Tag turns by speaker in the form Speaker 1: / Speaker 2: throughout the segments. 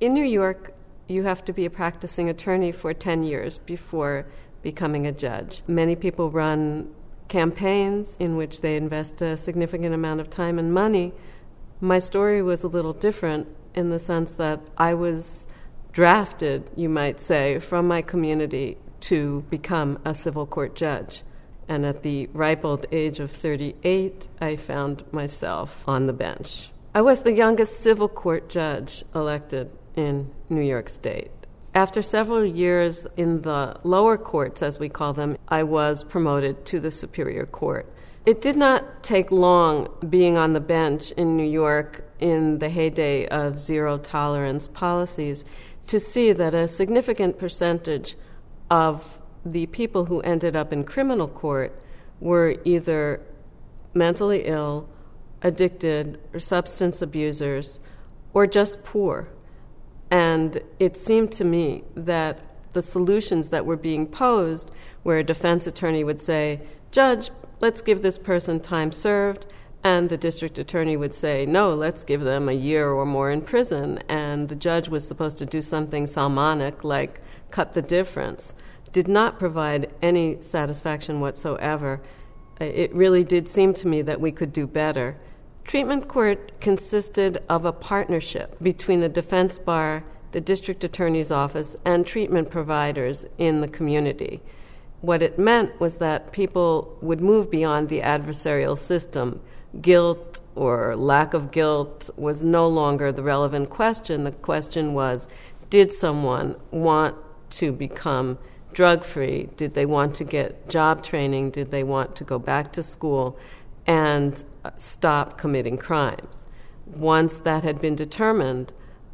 Speaker 1: In New York, you have to be a practicing attorney for 10 years before becoming a judge. Many people run campaigns in which they invest a significant amount of time and money. My story was a little different in the sense that I was drafted, you might say, from my community to become a civil court judge. And at the ripe old age of 38, I found myself on the bench. I was the youngest civil court judge elected in New York State. After several years in the lower courts, as we call them, I was promoted to the Superior Court. It did not take long being on the bench in New York in the heyday of zero-tolerance policies to see that a significant percentage of the people who ended up in criminal court were either mentally ill, addicted, or substance abusers, or just poor. And it seemed to me that the solutions that were being posed, where a defense attorney would say, "Judge, let's give this person time served," and the district attorney would say, "No, let's give them a year or more in prison," and the judge was supposed to do something Salmonic like cut the difference, did not provide any satisfaction whatsoever. It really did seem to me that we could do better. Treatment court consisted of a partnership between the defense bar, the district attorney's office, and treatment providers in the community. What it meant was that people would move beyond the adversarial system. Guilt or lack of guilt was no longer the relevant question. The question was, did someone want to become drug-free? Did they want to get job training? Did they want to go back to school and stop committing crimes? Once that had been determined,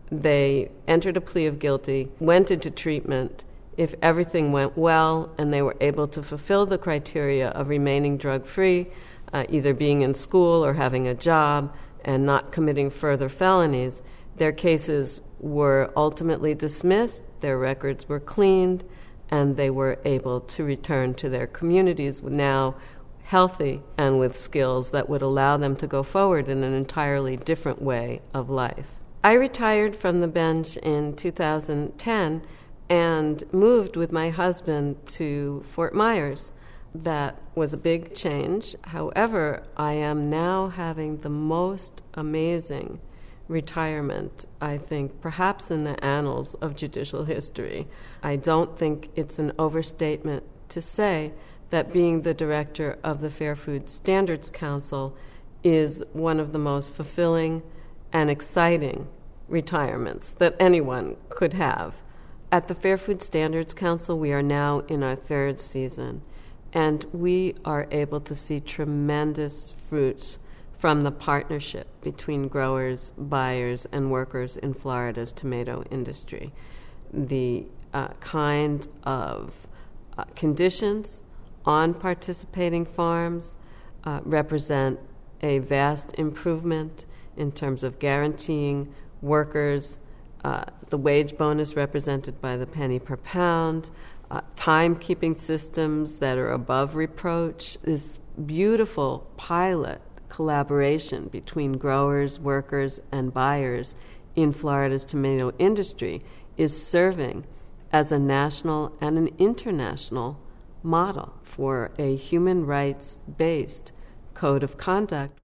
Speaker 1: they entered a plea of guilty, went into treatment. If everything went well and they were able to fulfill the criteria of remaining drug-free, either being in school or having a job and not committing further felonies, their cases were ultimately dismissed, their records were cleaned, and they were able to return to their communities now healthy and with skills that would allow them to go forward in an entirely different way of life. I retired from the bench in 2010 and moved with my husband to Fort Myers. That was a big change. However, I am now having the most amazing retirement, I think, perhaps in the annals of judicial history. I don't think it's an overstatement to say that being the director of the Fair Food Standards Council is one of the most fulfilling and exciting retirements that anyone could have. At the Fair Food Standards Council, we are now in our third season, and we are able to see tremendous fruits from the partnership between growers, buyers, and workers in Florida's tomato industry. The kind of conditions on participating farms represent a vast improvement in terms of guaranteeing workers the wage bonus represented by the penny per pound, timekeeping systems that are above reproach, this beautiful pilot collaboration between growers, workers, and buyers in Florida's tomato industry is serving as a national and an international model for a human rights-based code of conduct.